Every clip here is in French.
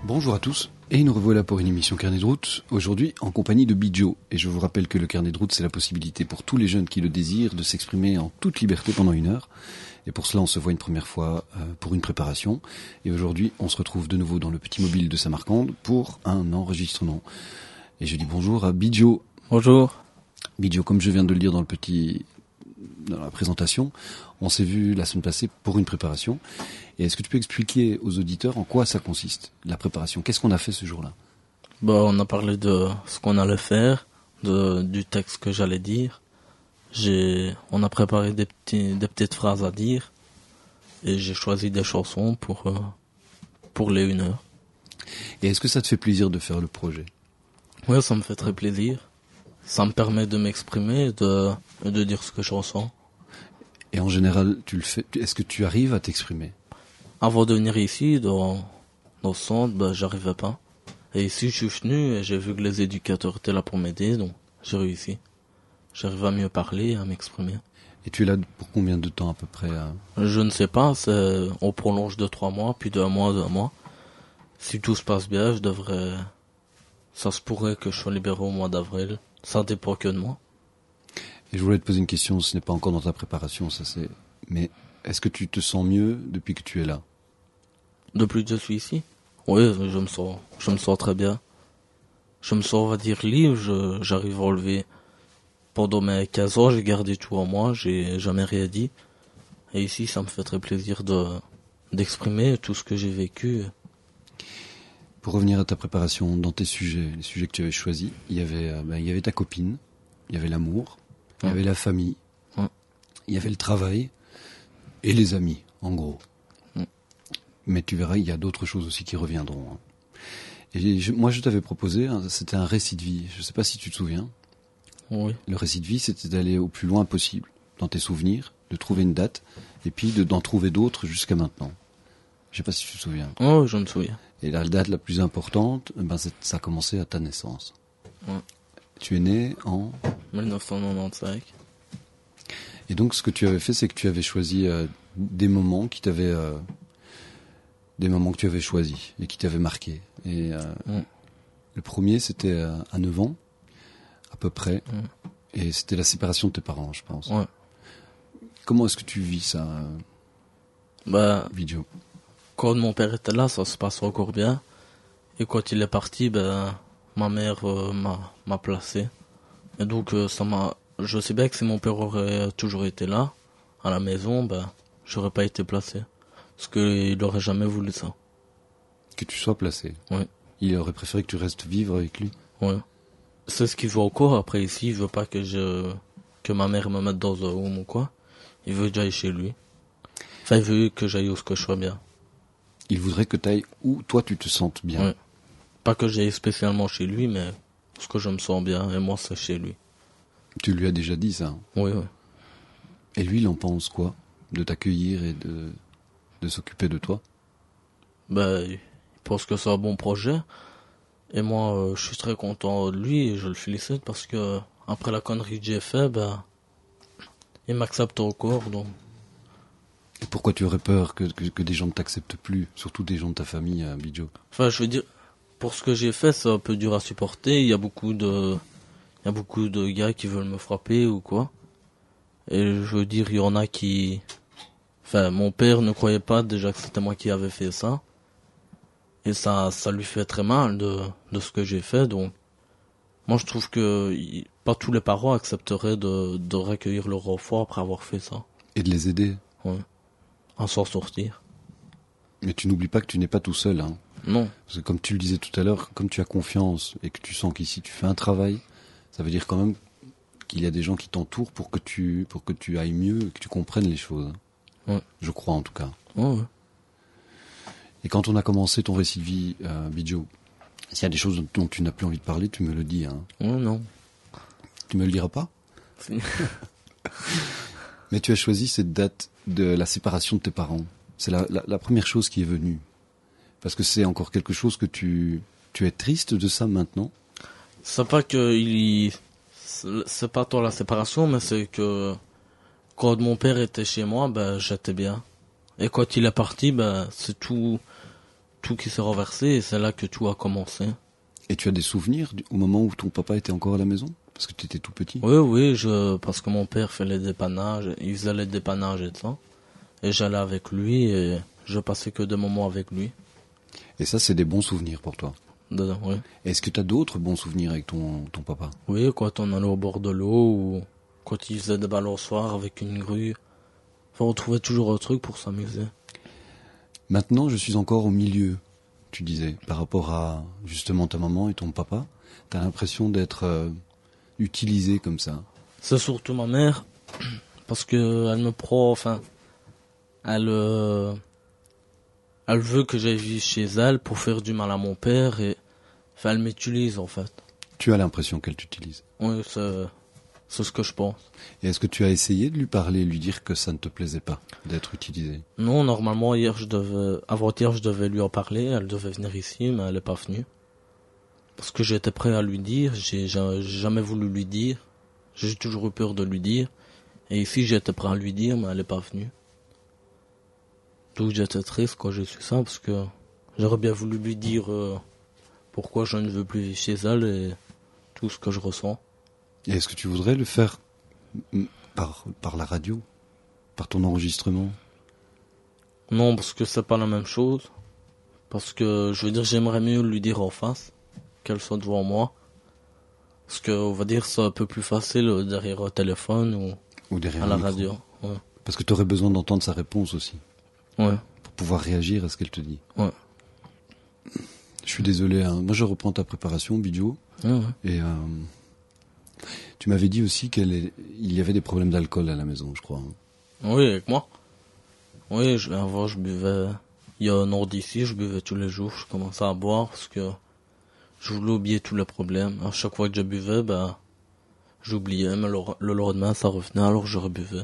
Bonjour à tous, et nous revoilà pour une émission Carnet de route, aujourd'hui en compagnie de Bidjo. Et je vous rappelle que le Carnet de route, c'est la possibilité pour tous les jeunes qui le désirent de s'exprimer en toute liberté pendant 1 heure. Et pour cela, on se voit une première fois pour une préparation. Et aujourd'hui, on se retrouve de nouveau dans le petit mobile de Samarcande pour un enregistrement. Et je dis bonjour à Bidjo. Bonjour. Bidjo, comme je viens de le dire dans la présentation, on s'est vu la semaine passée pour une préparation. Et est-ce que tu peux expliquer aux auditeurs en quoi ça consiste, la préparation? Qu'est-ce qu'on a fait ce jour-là? On a parlé de ce qu'on allait faire, du texte que j'allais dire. On a préparé des petites phrases à dire et j'ai choisi des chansons pour les 1 heure. Et est-ce que ça te fait plaisir de faire le projet? Oui, ça me fait très plaisir. Ça me permet de m'exprimer et de dire ce que je ressens. Et en général, tu le fais. Est-ce que tu arrives à t'exprimer? Avant de venir ici, dans ce centre, j'arrivais pas. Et ici, je suis venu et j'ai vu que les éducateurs étaient là pour m'aider, donc j'ai réussi. J'arrive à mieux parler, à m'exprimer. Et tu es là pour combien de temps à peu près? Je ne sais pas, on prolonge de 3 mois, puis 2 mois, 2 mois. Si tout se passe bien, ça se pourrait que je sois libéré au mois d'avril. Ça dépend que de moi. Et je voulais te poser une question, ce n'est pas encore dans ta préparation, mais est-ce que tu te sens mieux depuis que tu es là? Depuis que je suis ici? Oui, je me sens très bien. Je me sens, on va dire, libre, j'arrive à relever. Pendant mes 15 ans, j'ai gardé tout en moi, j'ai jamais rien dit. Et ici, ça me fait très plaisir d'exprimer tout ce que j'ai vécu. Pour revenir à ta préparation, dans tes sujets, les sujets que tu avais choisis, il y avait ta copine, il y avait l'amour, il y avait la famille, il y avait le travail et les amis, en gros. Mais tu verras, il y a d'autres choses aussi qui reviendront. Et moi, je t'avais proposé, c'était un récit de vie. Je ne sais pas si tu te souviens. Oui. Le récit de vie, c'était d'aller au plus loin possible dans tes souvenirs, de trouver une date, et puis d'en trouver d'autres jusqu'à maintenant. Je ne sais pas si tu te souviens. Oh, je me souviens. Et la date la plus importante, ça a commencé à ta naissance. Ouais. Tu es né en 1995. Et donc, ce que tu avais fait, c'est que tu avais choisi des moments que tu avais choisis et qui t'avaient marqué. Et le premier, c'était à 9 ans, à peu près. Et c'était la séparation de tes parents, je pense. Ouais. Comment est-ce que tu vis ça, Bidjo? Quand mon père était là, ça se passe encore bien. Et quand il est parti, ma mère m'a placé. Et donc, je sais bien que si mon père aurait toujours été là, à la maison, j'aurais pas été placé. Parce qu'il aurait jamais voulu ça. Que tu sois placé? Oui. Il aurait préféré que tu restes vivre avec lui? Oui. C'est ce qu'il veut encore. Après, ici, il veut pas que ma mère me mette dans un home ou quoi. Il veut que j'aille chez lui. Enfin, il veut que j'aille où ce que je sois bien. Il voudrait que tu ailles où toi tu te sentes bien. Oui. Pas que j'aille spécialement chez lui, mais parce que je me sens bien. Et moi, c'est chez lui. Tu lui as déjà dit ça? Oui, oui. Et lui, il en pense quoi? De t'accueillir et de s'occuper de toi? Il pense que c'est un bon projet. Et moi, je suis très content de lui et je le félicite parce que après la connerie que j'ai fait, il m'accepte encore. Donc. Et pourquoi tu aurais peur que des gens ne t'acceptent plus, surtout des gens de ta famille, Bidjo? Enfin, je veux dire, pour ce que j'ai fait, c'est un peu dur à supporter. Il y a beaucoup de gars qui veulent me frapper ou quoi. Et je veux dire, il y en a qui... Enfin, mon père ne croyait pas déjà que c'était moi qui avais fait ça. Et ça lui fait très mal de ce que j'ai fait. Donc, moi, je trouve que pas tous les parents accepteraient de recueillir leur enfant après avoir fait ça. Et de les aider. Ouais. À s'en sortir. Mais tu n'oublies pas que tu n'es pas tout seul, hein. Non. Parce que comme tu le disais tout à l'heure, comme tu as confiance et que tu sens qu'ici tu fais un travail, ça veut dire quand même qu'il y a des gens qui t'entourent pour que tu ailles mieux et que tu comprennes les choses. Ouais. Je crois en tout cas. Ouais. Et quand on a commencé ton récit de vie, Bidjo, s'il y a des choses dont tu n'as plus envie de parler, tu me le dis, hein. Oh non. Tu me le diras pas? Si. Mais tu as choisi cette date de la séparation de tes parents. C'est la première chose qui est venue. Parce que c'est encore quelque chose que tu es triste de ça maintenant? C'est pas que c'est pas tant la séparation, mais c'est que quand mon père était chez moi, j'étais bien. Et quand il est parti, c'est tout tout qui s'est renversé et c'est là que tout a commencé. Et tu as des souvenirs au moment où ton papa était encore à la maison? Parce que tu étais tout petit. Oui, parce que mon père fait les dépannages, il faisait les dépannages et tout ça. Et j'allais avec lui et je passais que des moments avec lui. Et ça, c'est des bons souvenirs pour toi? Oui. Est-ce que tu as d'autres bons souvenirs avec ton papa? Oui, quand on allait au bord de l'eau ou quand il faisait des balançoires avec une grue. Enfin, on trouvait toujours un truc pour s'amuser. Maintenant, je suis encore au milieu, tu disais, par rapport à justement ta maman et ton papa. T'as l'impression d'être utilisé comme ça? C'est surtout ma mère, parce que elle me prend, enfin, elle veut que j'aille vivre chez elle pour faire du mal à mon père et, enfin, elle m'utilise en fait. Tu as l'impression qu'elle t'utilise? Oui, c'est ce que je pense. Et est-ce que tu as essayé de lui parler, lui dire que ça ne te plaisait pas d'être utilisé? Non, normalement, avant-hier, je devais lui en parler, elle devait venir ici, mais elle est pas venue. Parce que j'étais prêt à lui dire, j'ai jamais voulu lui dire, j'ai toujours eu peur de lui dire, et ici j'étais prêt à lui dire, mais elle est pas venue. Donc j'étais triste quand j'ai su ça, parce que j'aurais bien voulu lui dire pourquoi je ne veux plus vivre chez elle et tout ce que je ressens. Et est-ce que tu voudrais le faire par la radio, par ton enregistrement? Non, parce que c'est pas la même chose. Parce que, je veux dire, j'aimerais mieux lui dire en face, qu'elle soit devant moi. Parce que, on va dire, c'est un peu plus facile derrière un téléphone ou derrière à la micro. radio. Ouais. Parce que tu aurais besoin d'entendre sa réponse aussi. Ouais. Pour pouvoir réagir à ce qu'elle te dit. Ouais. Je suis désolé, hein. Moi je reprends ta préparation, Bidjo. Ouais. Et tu m'avais dit aussi qu'il y avait des problèmes d'alcool à la maison, je crois. Oui, avec moi. Oui, avant je buvais, il y a un an d'ici, je buvais tous les jours, je commençais à boire parce que je voulais oublier tous les problèmes. À chaque fois que je buvais, j'oubliais, mais le lendemain ça revenait, alors je rebuvais.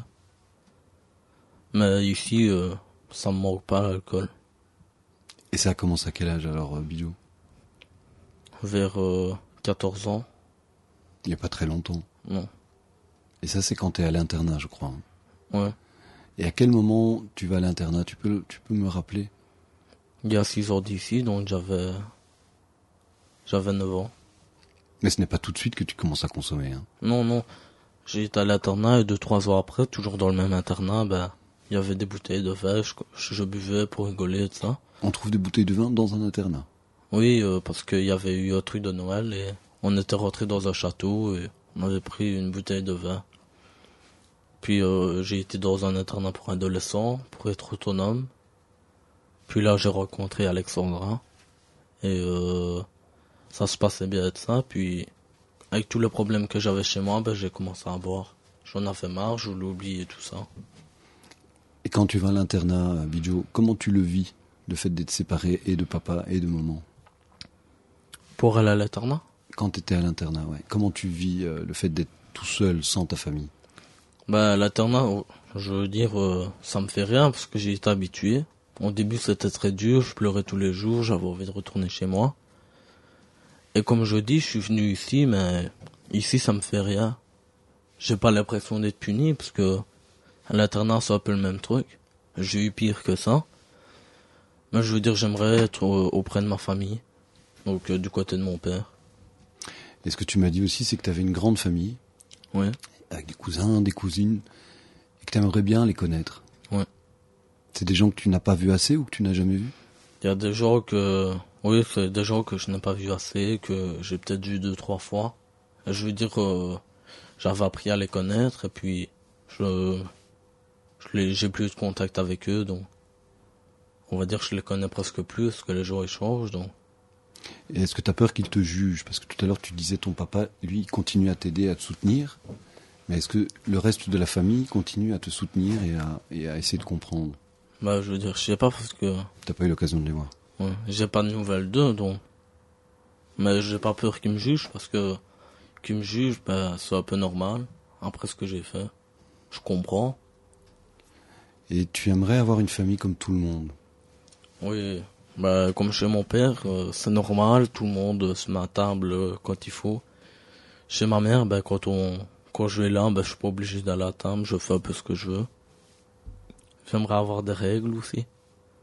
Mais ici, ça me manque pas l'alcool. Et ça a commencé à quel âge alors, Bidjo? Vers 14 ans. Il n'y a pas très longtemps. Non. Et ça c'est quand tu es à l'internat, je crois. Ouais. Et à quel moment tu vas à l'internat? Tu peux me rappeler? Il y a 6 ans d'ici, donc j'avais 9 ans. Mais ce n'est pas tout de suite que tu commences à consommer, hein? Non. J'ai été à l'internat et 2-3 ans après, toujours dans le même internat, il y avait des bouteilles de vin, je buvais pour rigoler et tout ça. On trouve des bouteilles de vin dans un internat? Oui, parce qu'il y avait eu un truc de Noël et on était rentré dans un château et on avait pris une bouteille de vin. Puis j'ai été dans un internat pour adolescents, pour être autonome. Puis là j'ai rencontré Alexandra et ça se passait bien de ça. Puis avec tous les problèmes que j'avais chez moi, j'ai commencé à boire. J'en avais marre, je voulais oublier tout ça. Et quand tu vas à l'internat, Bidjo, comment tu le vis, le fait d'être séparé et de papa et de maman? Pour aller à l'internat? Quand tu étais à l'internat, ouais. Comment tu vis le fait d'être tout seul, sans ta famille? L'internat, je veux dire, ça me fait rien parce que j'ai été habitué. Au début, c'était très dur, je pleurais tous les jours, j'avais envie de retourner chez moi. Et comme je dis, je suis venu ici, mais ici, ça me fait rien. J'ai pas l'impression d'être puni parce que à l'internat, c'est un peu le même truc. J'ai eu pire que ça. Mais je veux dire, j'aimerais être auprès de ma famille. Donc, du côté de mon père. Et ce que tu m'as dit aussi, c'est que tu avais une grande famille. Ouais. Avec des cousins, des cousines. Et que tu aimerais bien les connaître. Ouais. C'est des gens que tu n'as pas vus assez ou que tu n'as jamais vus? Il y a des gens que... Oui, c'est des gens que je n'ai pas vus assez, que j'ai peut-être vu 2-3 fois. Et je veux dire, j'avais appris à les connaître et puis j'ai plus de contact avec eux, donc on va dire que je les connais presque plus parce que les gens échangent, donc. Et est-ce que tu as peur qu'ils te jugent? Parce que tout à l'heure tu disais ton papa, lui, il continue à t'aider, à te soutenir. Mais est-ce que le reste de la famille continue à te soutenir et à essayer de comprendre? Je veux dire, je sais pas parce que... T'as pas eu l'occasion de les voir? Ouais, j'ai pas de nouvelles d'eux, donc... Mais j'ai pas peur qu'ils me jugent parce que... Qu'ils me jugent, c'est un peu normal. Après ce que j'ai fait. Je comprends. Et tu aimerais avoir une famille comme tout le monde? Oui, comme chez mon père, c'est normal, tout le monde se met à table quand il faut. Chez ma mère, quand je vais là, je suis pas obligé d'aller à table, je fais un peu ce que je veux. J'aimerais avoir des règles aussi.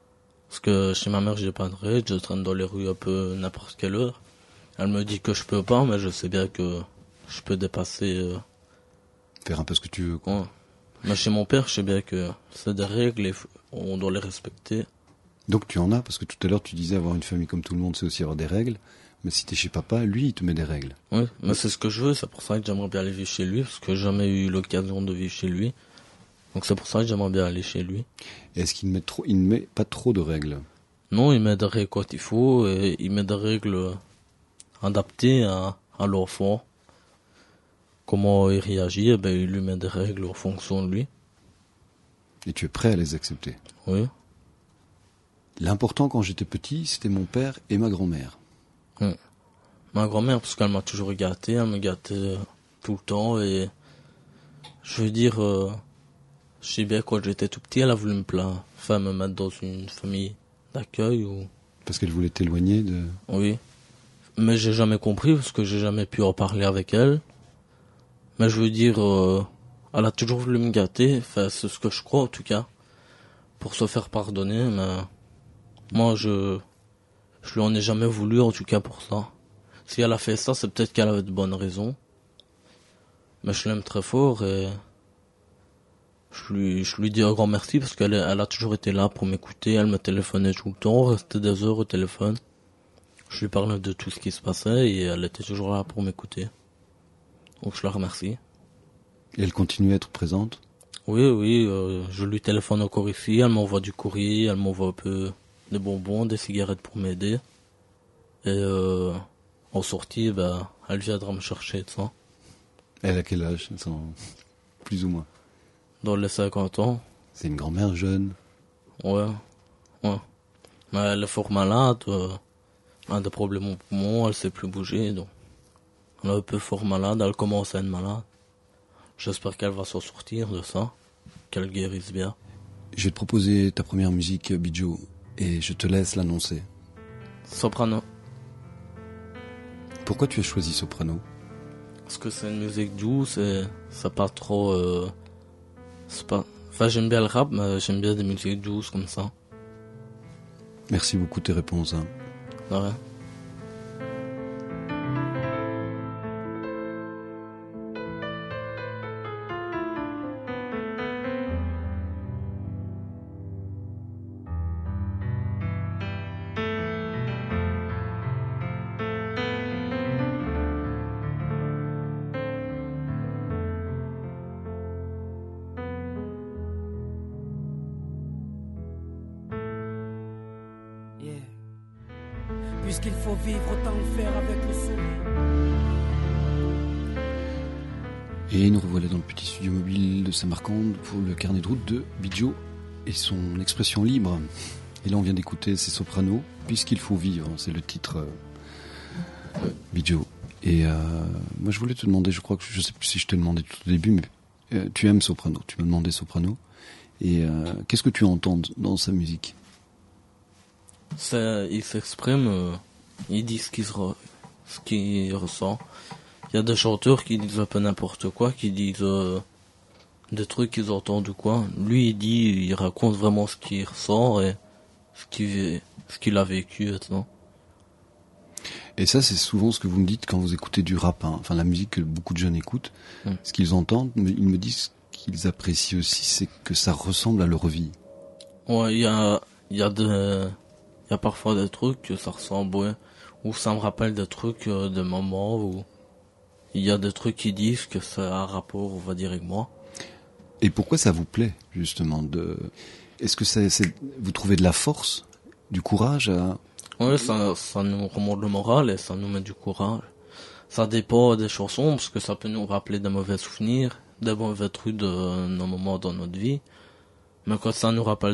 Parce que chez ma mère, j'ai pas de règles, je traîne dans les rues un peu n'importe quelle heure. Elle me dit que je peux pas, mais je sais bien que je peux dépasser. Faire un peu ce que tu veux, quoi. Ouais. Mais chez mon père, je sais bien que c'est des règles et on doit les respecter. Donc tu en as, parce que tout à l'heure tu disais avoir une famille comme tout le monde, c'est aussi avoir des règles. Mais si t'es chez papa, lui, il te met des règles. Oui, mais c'est ce que je veux, c'est pour ça que j'aimerais bien aller vivre chez lui, parce que j'ai jamais eu l'occasion de vivre chez lui. Donc c'est pour ça que j'aimerais bien aller chez lui. Et est-ce qu'il il ne met pas trop de règles? Non, il met des règles quand il faut, et il met des règles adaptées à l'enfant. Comment il réagit, eh ben, il lui met des règles en fonction de lui. Et tu es prêt à les accepter? Oui. L'important quand j'étais petit, c'était mon père et ma grand-mère. Ma grand-mère, parce qu'elle m'a toujours gâté, elle me gâtait tout le temps, et je veux dire, je sais bien quand j'étais tout petit, elle a voulu me mettre dans une famille d'accueil ou... Parce qu'elle voulait t'éloigner de... Oui. Mais j'ai jamais compris, parce que j'ai jamais pu en parler avec elle. Mais je veux dire, elle a toujours voulu me gâter, enfin, c'est ce que je crois en tout cas, pour se faire pardonner, mais moi je lui en ai jamais voulu en tout cas pour ça. Si elle a fait ça, c'est peut-être qu'elle avait de bonnes raisons. Mais je l'aime très fort et je lui dis un grand merci parce elle a toujours été là pour m'écouter, elle me téléphonait tout le temps, on restait des heures au téléphone. Je lui parlais de tout ce qui se passait et elle était toujours là pour m'écouter. Donc je la remercie. Et elle continue à être présente? Oui, je lui téléphone encore ici, elle m'envoie du courrier, elle m'envoie un peu des bonbons, des cigarettes pour m'aider. Et en sortie, ben, elle viendra me chercher de ça. Elle a quel âge, plus ou moins? Dans les 50 ans. C'est une grand-mère jeune. Ouais. Mais elle est fort malade, elle a des problèmes au poumon, elle sait plus bouger, donc elle est un peu fort malade, elle commence à être malade. J'espère qu'elle va s'en sortir de ça, qu'elle guérisse bien. Je vais te proposer ta première musique, Bidjo, et je te laisse l'annoncer. Soprano. Pourquoi tu as choisi Soprano? Parce que c'est une musique douce et c'est pas trop... Enfin, j'aime bien le rap, mais j'aime bien des musiques douces comme ça. Merci beaucoup de tes réponses. Hein. Ouais. Puisqu'il faut vivre, autant le faire avec le sourire. Et nous revoilà dans le petit studio mobile de Samarcande pour le carnet de route de Bidjo et son expression libre. Et là on vient d'écouter ses sopranos, Puisqu'il faut vivre, c'est le titre Bidjo. Et moi je voulais te demander, je crois que je sais plus si je t'ai demandé tout au début, mais tu aimes Soprano, tu m'as demandé Soprano. Et qu'est-ce que tu entends dans sa musique? Il s'exprime, il dit ce qu'il ressent. Il y a des chanteurs qui disent un peu n'importe quoi, qui disent des trucs qu'ils entendent ou quoi. Lui, il raconte vraiment ce qu'il ressent et ce qu'il a vécu, etc. Et ça, c'est souvent ce que vous me dites quand vous écoutez du rap, hein. Enfin la musique que beaucoup de jeunes écoutent. Ce qu'ils entendent, ils me disent qu'ils apprécient aussi, c'est que ça ressemble à leur vie. Ouais, il y a parfois des trucs que ça ressemble, ouais, ou ça me rappelle des trucs, des moments où il y a des trucs qui disent que ça a un rapport, on va dire, avec moi. Et pourquoi ça vous plaît, justement, est-ce que vous trouvez de la force, du courage à... Ouais, ça nous remonte le moral et ça nous met du courage. Ça dépend des chansons, parce que ça peut nous rappeler des mauvais souvenirs, des mauvais trucs de nos moments dans notre vie. Mais quand ça nous rappelle